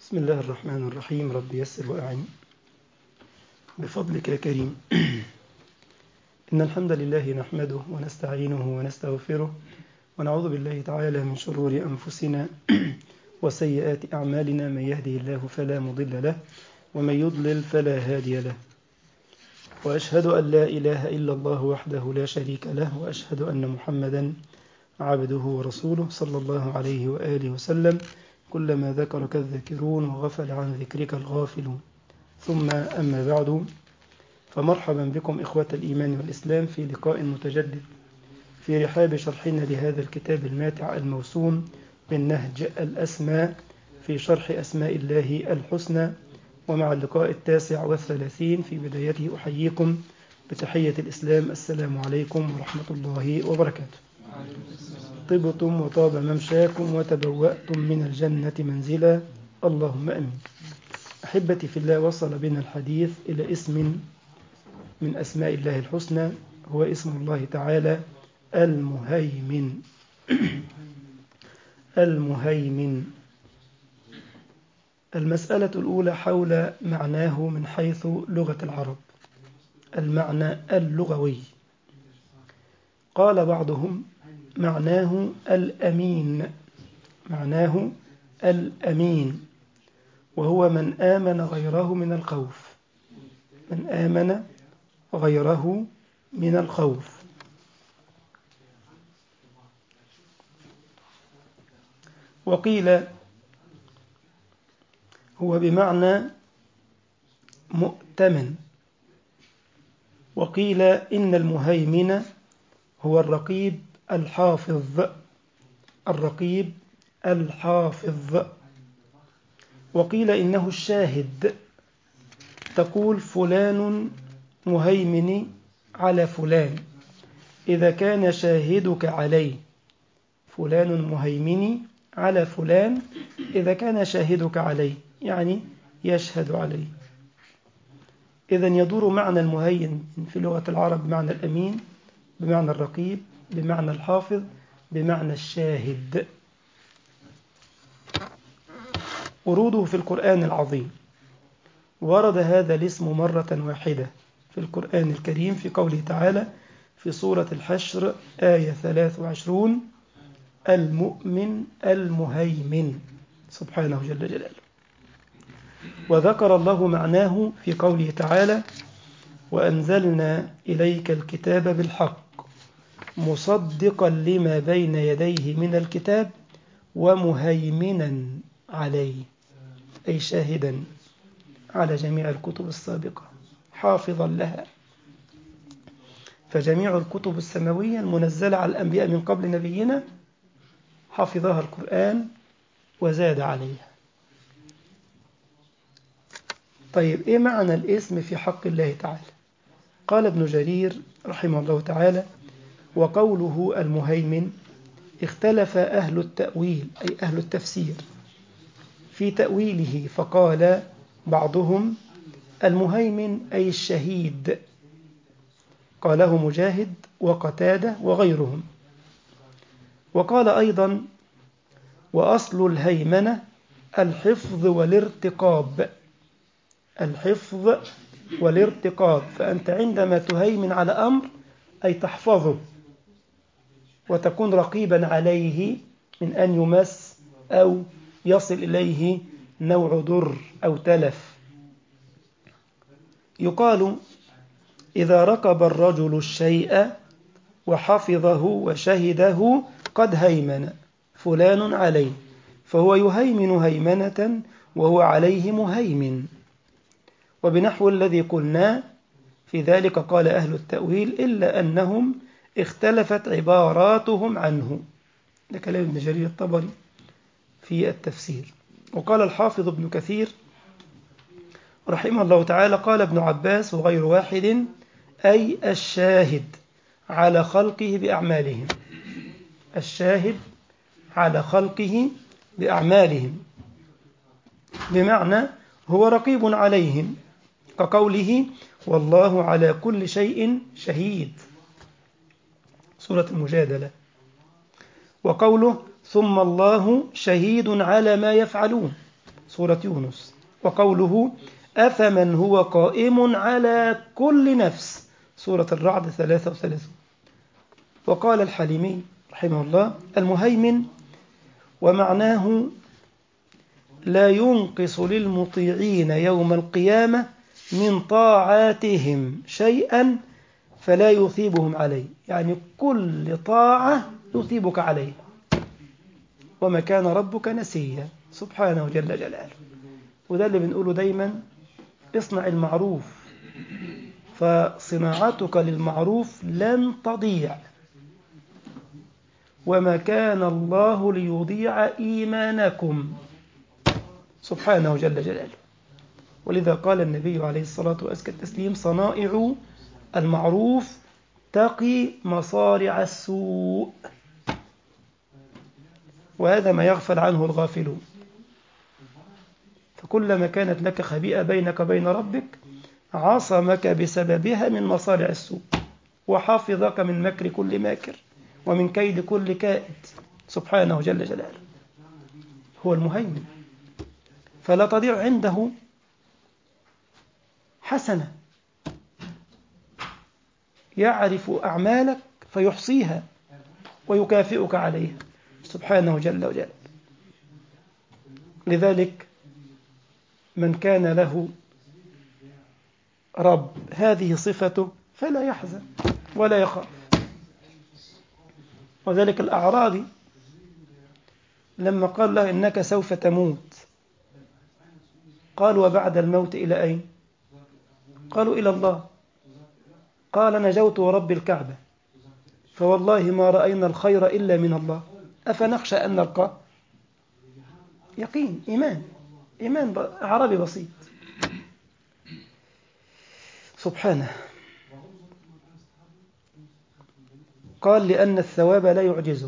بسم الله الرحمن الرحيم. رب يسر وأعن بفضلك يا كريم. إن الحمد لله نحمده ونستعينه ونستغفره ونعوذ بالله تعالى من شرور أنفسنا وسيئات أعمالنا. من يهده الله فلا مضل له ومن يضلل فلا هادي له، وأشهد أن لا إله إلا الله وحده لا شريك له، وأشهد أن محمدا عبده ورسوله صلى الله عليه وآله وسلم. كلما ذكرك الذاكرون وغفل عن ذكرك الغافلون. ثم أما بعد، فمرحبا بكم إخوة الإيمان والإسلام في لقاء متجدد في رحاب شرحنا لهذا الكتاب الماتع الموسوم من نهج الأسماء في شرح أسماء الله الحسنى، ومع اللقاء 39 في بدايته أحييكم بتحية الإسلام: السلام عليكم ورحمة الله وبركاته. طبتم وطاب ممشاكم وتبوأتم من الجنة منزلا، اللهم أمين. أحبتي في الله، وصل بنا الحديث إلى اسم من أسماء الله الحسنى، هو اسم الله تعالى المهيمن. المهيمن. المسألة الأولى حول معناه من حيث لغة العرب، المعنى اللغوي. قال بعضهم: معناه الأمين. معناه الأمين، وهو من آمن غيره من الخوف. من آمن غيره من الخوف. وقيل هو بمعنى مؤتمن. وقيل إن المهيمن هو الرقيب الحافظ. الرقيب الحافظ. وقيل إنه الشاهد. تقول فلان مهيمن على فلان إذا كان شاهدك عليه. فلان مهيمن على فلان إذا كان شاهدك عليه، يعني يشهد عليه. إذن يدور معنى المهيمن في لغة العرب بمعنى الأمين، بمعنى الرقيب، بمعنى الحافظ، بمعنى الشاهد. وروده في القرآن العظيم: ورد هذا الاسم مرة واحدة في القرآن الكريم في قوله تعالى في سورة الحشر آية 23: المؤمن المهيمن، سبحانه جل جلاله. وذكر الله معناه في قوله تعالى: وأنزلنا إليك الكتاب بالحق مصدقا لما بين يديه من الكتاب ومهيمنا عليه، أي شاهدا على جميع الكتب السابقة حافظا لها. فجميع الكتب السماوية المنزلة على الأنبياء من قبل نبينا حفظها القرآن وزاد عليها. طيب، إيه معنى الاسم في حق الله تعالى؟ قال ابن جرير رحمه الله تعالى: وقوله المهيمن اختلف أهل التأويل أي أهل التفسير في تأويله، فقال بعضهم المهيمن أي الشهيد، قاله مجاهد وقتادة وغيرهم. وقال أيضا: وأصل الهيمنة الحفظ والارتقاب. الحفظ والارتقاب، فأنت عندما تهيمن على أمر أي تحفظه وتكون رقيبا عليه من أن يمس أو يصل إليه نوع ضر أو تلف. يقال: إذا رقب الرجل الشيء وحفظه وشهده قد هيمن فلان عليه، فهو يهيمن هيمنة وهو عليه مهيمن. وبنحو الذي قلنا في ذلك قال أهل التأويل، إلا أنهم اختلفت عباراتهم عنه. ده كلام ابن جرير الطبري في التفسير. وقال الحافظ ابن كثير رحمه الله تعالى: قال ابن عباس وغير واحد: أي الشاهد على خلقه بأعمالهم. الشاهد على خلقه بأعمالهم، بمعنى هو رقيب عليهم، كقوله: والله على كل شيء شهيد، سورة المجادلة. وقوله: ثم الله شهيد على ما يفعلون، سورة يونس. وقوله أفمن هو قائم على كل نفس سورة الرعد 33. وقال الحليمي رحمه الله المهيمن ومعناه لا ينقص للمطيعين يوم القيامة من طاعاتهم شيئا فلا يثيبهم عليه، يعني كل طاعة يثيبك عليه، وما كان ربك نسيا سبحانه جل جلاله. وده اللي بنقوله دايما، اصنع المعروف فصناعتك للمعروف لن تضيع، وما كان الله ليضيع إيمانكم سبحانه جل جلاله. ولذا قال النبي عليه الصلاة وأزكى التسليم صنائع المعروف تقي مصارع السوء، وهذا ما يغفل عنه الغافلون. فكلما كانت لك خبيئة بينك وبين ربك عصمك بسببها من مصارع السوء، وحافظك من مكر كل ماكر ومن كيد كل كائد سبحانه جل جلاله. هو المهيمن، فلا تضيع عنده حسنة، يعرف أعمالك فيحصيها ويكافئك عليها سبحانه جل وجل. لذلك من كان له رب هذه صفته فلا يحزن ولا يخاف. وذلك الأعرابي لما قال له إنك سوف تموت، قال وبعد الموت إلى أين؟ قالوا إلى الله. قال نجوت ورب الكعبة فوالله ما رأينا الخير إلا من الله أفنخشى أن نلقاه. يقين، إيمان أعرابي بسيط سبحانه. قال لأن الثواب لا يعجزه،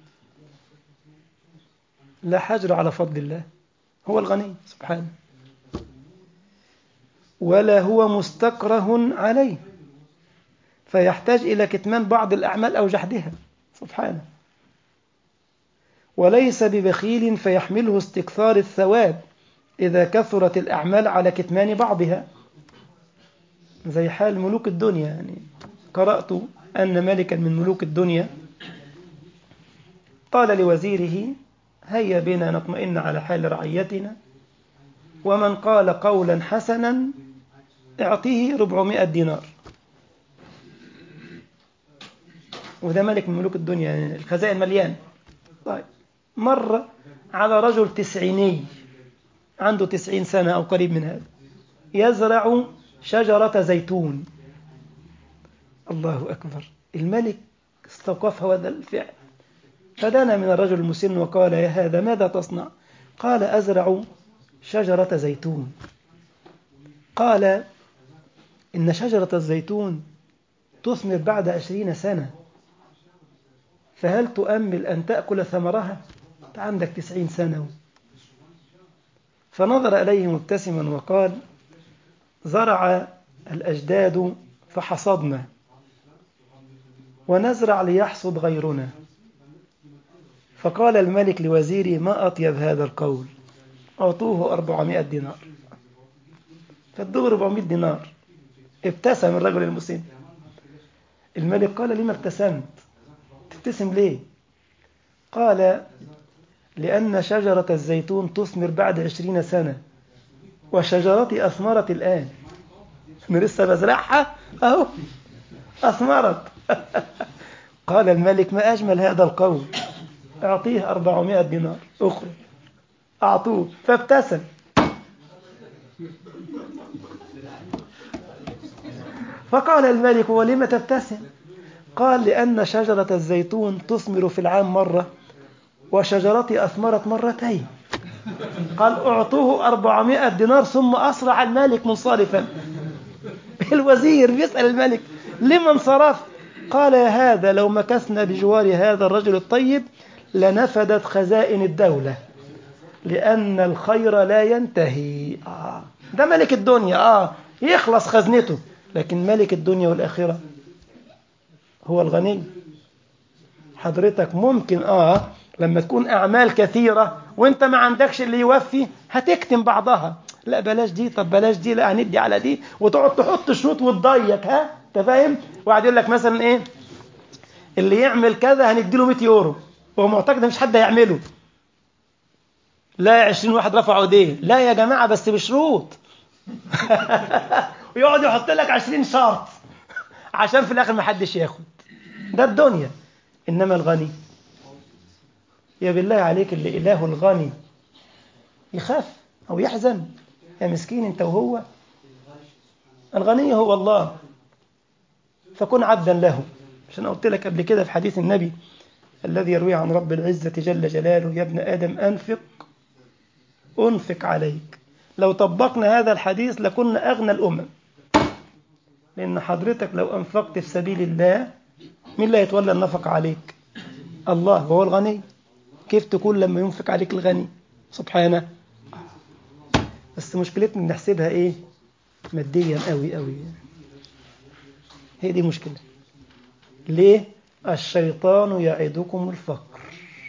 لا حجر على فضل الله، هو الغني سبحانه، ولا هو مستكره عليه فيحتاج إلى كتمان بعض الأعمال أو جحدها سبحانه، وليس ببخيل فيحمله استكثار الثواب إذا كثرت الأعمال على كتمان بعضها، زي حال ملوك الدنيا. يعني قرأت أن ملكا من ملوك الدنيا قال لوزيره هيا بنا نطمئن على حال رعيتنا، ومن قال قولا حسنا اعطيه 400 دينار. وده ملك من ملوك الدنيا، يعني الخزائن مليان. طيب مر على رجل تسعيني عنده 90 سنة أو قريب من هذا يزرع شجرة زيتون. الله أكبر، الملك استوقف هذا الفعل فدنا من الرجل المسن وقال يا هذا ماذا تصنع؟ قال أزرع شجرة زيتون. قال إن شجرة الزيتون تثمر بعد 20 سنة، فهل تؤمل أن تأكل ثمرها؟ أنت عندك 90 سنة. فنظر إليه مبتسما وقال زرع الأجداد فحصدنا ونزرع ليحصد غيرنا. فقال الملك لوزيره ما أطيب هذا القول، أعطوه 400 دينار. فادوه 400 دينار. ابتسم الرجل المسن. الملك قال لما ابتسمت؟ تبتسم ليه؟ قال لأن شجرة الزيتون تثمر بعد 20 سنة وشجرتي أثمرت الآن، أنا لسه بزرعها أهو أثمرت. قال الملك ما أجمل هذا القول، أعطيه 400 دينار أخرى. أعطوه فابتسم. فقال الملك ولم تبتسم؟ قال لأن شجرة الزيتون تثمر في العام مرة وشجرتي أثمرت مرتين. قال أعطوه 400 دينار ثم أسرع الملك منصرفا. الوزير بيسأل الملك لما انصرف؟ قال يا هذا لو مكثنا بجوار هذا الرجل الطيب لنفدت خزائن الدولة، لأن الخير لا ينتهي. ده ملك الدنيا يخلص خزنته، لكن ملك الدنيا والآخرة هو الغني. حضرتك ممكن لما تكون أعمال كثيرة وانت ما عندكش اللي يوفي هتكتم بعضها، لا بلاش دي، طب بلاش دي، لا هندي على دي، وتقعد تحط شروط وتضيق. انت فاهم؟ وقاعد يقول لك مثلا ايه، اللي يعمل كذا هنديله 100 يورو، وهو معتقد مش حد هيعمله. لا 20 واحد رفعوا ايديه، لا يا جماعه بس بشروط. ويقعد يحط لك 20 شرط عشان في الاخر ما حدش ياخد. ده الدنيا. انما الغني، يا بالله عليك اللي اله الغني يخاف او يحزن؟ يا مسكين انت وهو. الغني هو الله، فكن عبدا له. عشان قلت لك قبل كده في حديث النبي الذي يرويه عن رب العزة جل جلاله: يا ابن آدم أنفق عليك. لو طبقنا هذا الحديث لكنا أغنى الأمم، لأن حضرتك لو أنفقت في سبيل الله، مين اللي هيتولى النفق عليك؟ الله، وهو الغني. كيف تكون لما ينفق عليك الغني سبحانه؟ بس مشكلتنا نحسبها إيه؟ ماديا قوي قوي. هي دي مشكلة. ليه؟ الشيطان يعدكم الفقر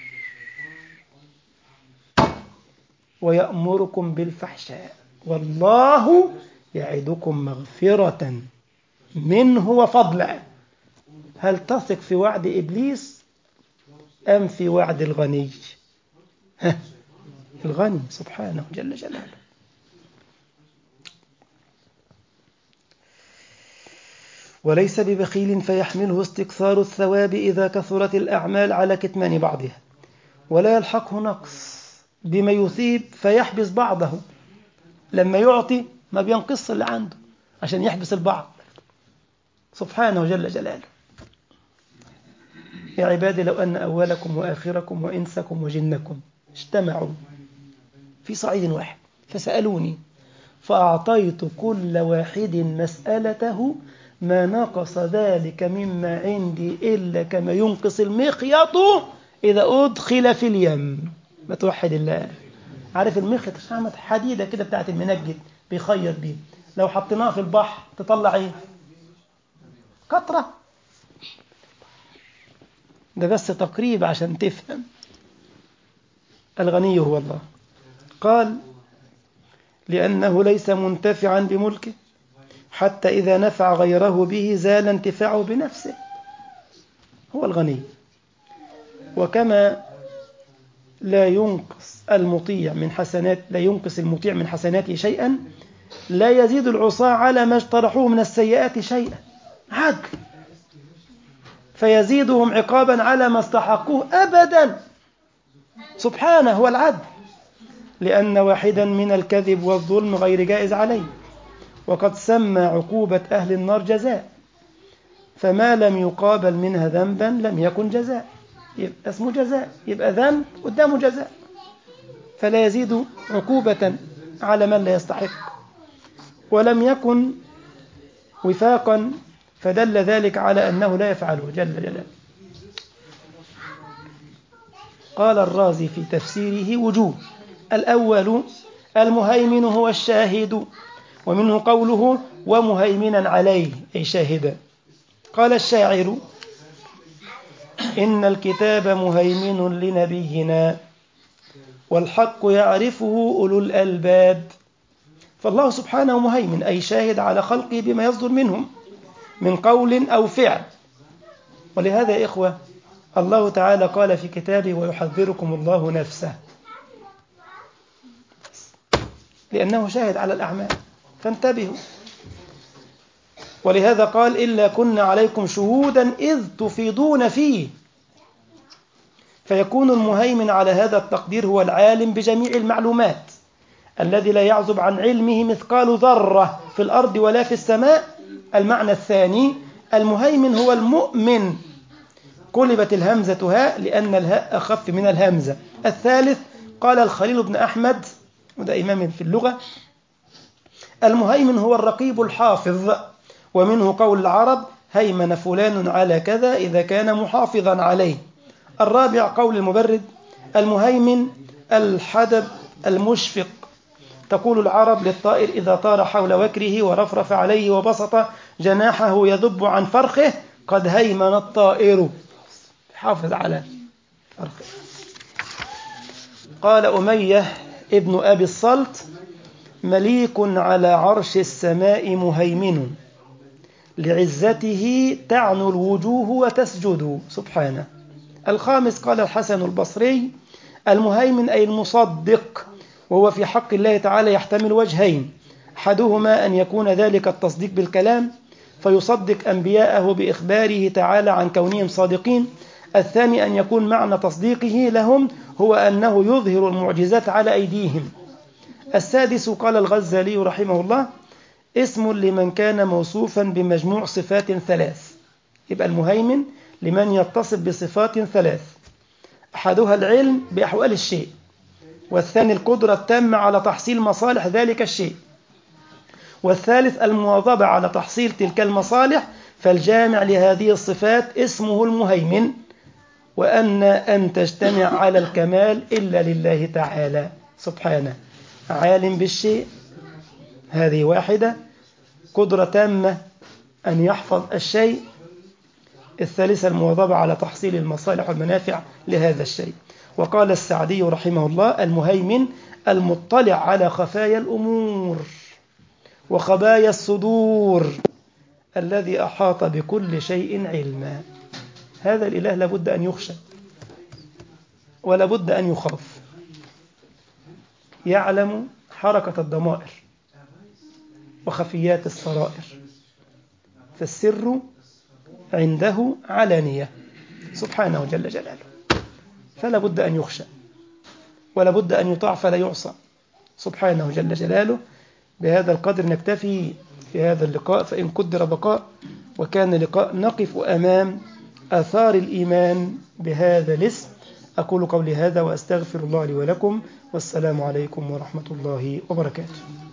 ويأمركم بالفحشاء، والله يعدكم مغفرة منه وفضلا. هل تثق في وعد إبليس أم في وعد الغني؟ الغني سبحانه جل جلاله. وليس ببخيل فيحمله استكثار الثواب إذا كثرت الأعمال على كتمان بعضها، ولا يلحقه نقص بما يثيب فيحبس بعضه. لما يعطي ما بينقص اللي عنده عشان يحبس البعض، سبحانه جل جلاله. يا عبادي لو أن أولكم وآخركم وإنسكم وجنكم اجتمعوا في صعيد واحد فسألوني فأعطيت كل واحد مسألته ما نقص ذلك مما عندي إلا كما ينقص المخيط إذا أدخل في اليم. ما توحد الله. عارف المخيط شامة حديدة كده بتاعت المنجد بيخيط بيه، لو حطيناها في البحر تطلع ايه؟ قطرة. ده بس تقريب عشان تفهم. الغني هو الله. قال لأنه ليس منتفعا بملكه حتى إذا نفع غيره به زال انتفاعه بنفسه. هو الغني. وكما لا ينقص المطيع من حسناته شيئا، لا يزيد العصاة على ما اجترحوه من السيئات شيئا. عدل. فيزيدهم عقابا على ما استحقوه أبدا. سبحانه هو العدل. لأن واحدا من الكذب والظلم غير جائز عليه، وقد سمى عقوبة أهل النار جزاء، فما لم يقابل منها ذنبا لم يكن جزاء. يبقى اسمه جزاء، يبقى ذنب قدامه جزاء، فلا يزيد عقوبة على من لا يستحق. ولم يكن وفاقا، فدل ذلك على أنه لا يفعله جل جلاله. قال الرازي في تفسيره وجوه. الأول المهيمن هو الشاهد، ومنه قوله ومهيمنا عليه أي شاهدا. قال الشاعر إن الكتاب مهيمن لنبينا والحق يعرفه أولو الألباب. فالله سبحانه مهيمن أي شاهد على خلقه بما يصدر منهم من قول أو فعل. ولهذا يا إخوة الله تعالى قال في كتابه ويحذركم الله نفسه، لأنه شاهد على الأعمال، فانتبهوا. ولهذا قال إلا كنا عليكم شهودا إذ تفيضون فيه. فيكون المهيمن على هذا التقدير هو العالم بجميع المعلومات الذي لا يعزب عن علمه مثقال ذرة في الأرض ولا في السماء. المعنى الثاني المهيمن هو المؤمن، قلبت الهمزة هاء لأن الهاء أخف من الهمزة. الثالث قال الخليل بن أحمد، وده إمام في اللغة، المهيمن هو الرقيب الحافظ، ومنه قول العرب هيمن فلان على كذا إذا كان محافظا عليه. الرابع قول المبرد المهيمن الحدب المشفق. تقول العرب للطائر إذا طار حول وكره ورفرف عليه وبسط جناحه يذب عن فرخه قد هيمن الطائر. حافظ على فرخه. قال أمية ابن أبي الصلت: مليك على عرش السماء مهيمن، لعزته تعنو الوجوه وتسجد سبحانه. الخامس قال الحسن البصري: المهيمن أي المصدق، وهو في حق الله تعالى يحتمل وجهين: أحدهما أن يكون ذلك التصديق بالكلام فيصدق أنبياءه بإخباره تعالى عن كونهم صادقين. الثاني أن يكون معنى تصديقه لهم هو أنه يظهر المعجزات على أيديهم. السادس قال الغزالي رحمه الله: اسم لمن كان موصوفا بمجموع صفات ثلاث. يبقى المهيمن لمن يتصف بصفات ثلاث: أحدها العلم بأحوال الشيء، والثاني القدرة التامة على تحصيل مصالح ذلك الشيء، والثالث المواظبة على تحصيل تلك المصالح. فالجامع لهذه الصفات اسمه المهيمن. وأن تجتمع على الكمال إلا لله تعالى سبحانه: عالم بالشيء، هذه واحدة. قدرة تامة أن يحفظ الشيء. الثالثة المواظبة على تحصيل المصالح والمنافع لهذا الشيء. وقال السعدي رحمه الله: المهيمن المطلع على خفايا الأمور وخبايا الصدور، الذي أحاط بكل شيء علما. هذا الإله لابد أن يخشى ولابد أن يخاف. يعلم حركة الضمائر وخفيات السرائر، فالسر عنده علانية سبحانه جل جلاله. فلا بد أن يخشى ولا بد أن يطاع فلا يعصى سبحانه جل جلاله. بهذا القدر نكتفي في هذا اللقاء، فإن قدر بقاء وكان لقاء نقف أمام آثار الإيمان بهذا الاسم. أقول قولي هذا وأستغفر الله لي ولكم، والسلام عليكم ورحمة الله وبركاته.